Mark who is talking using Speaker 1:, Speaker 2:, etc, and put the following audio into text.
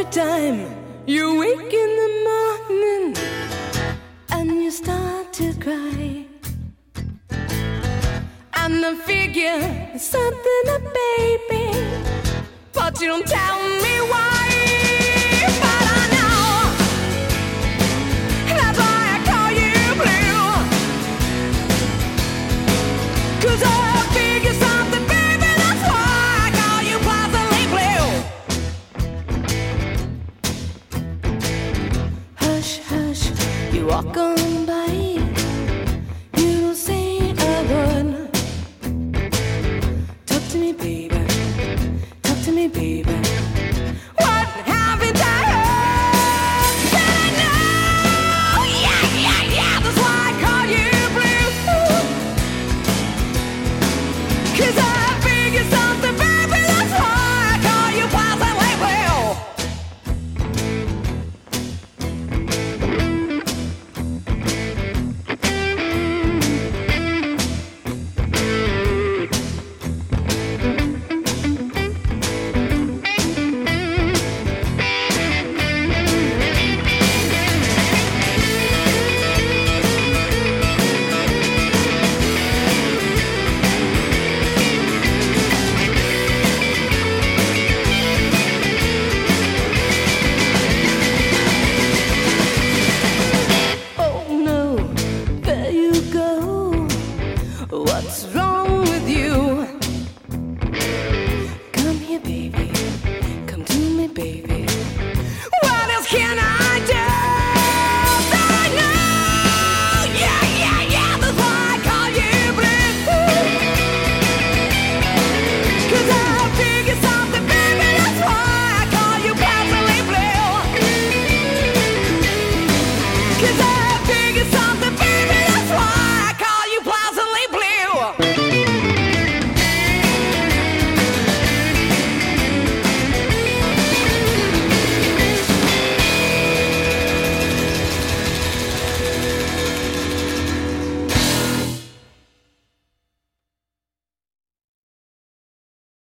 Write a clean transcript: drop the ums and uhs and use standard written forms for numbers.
Speaker 1: every time you wake in the morning and you start to cry, and I figure it's something a baby, but you don't tell me why. But I know that's why I call you blue, 'cause I figure something, baby, that's why I call you pleasantly blue. Hush, hush, you walk on by, you don't say a word. Talk to me, baby, talk to me, baby. What haven't I heard? Said I know, yeah, yeah, yeah, that's why I call you blue. 'Cause I figure something, baby, that's why I call you pleasantly blue. Oh no, there you go. What's wrong with you? Come here, baby. Come to me, baby.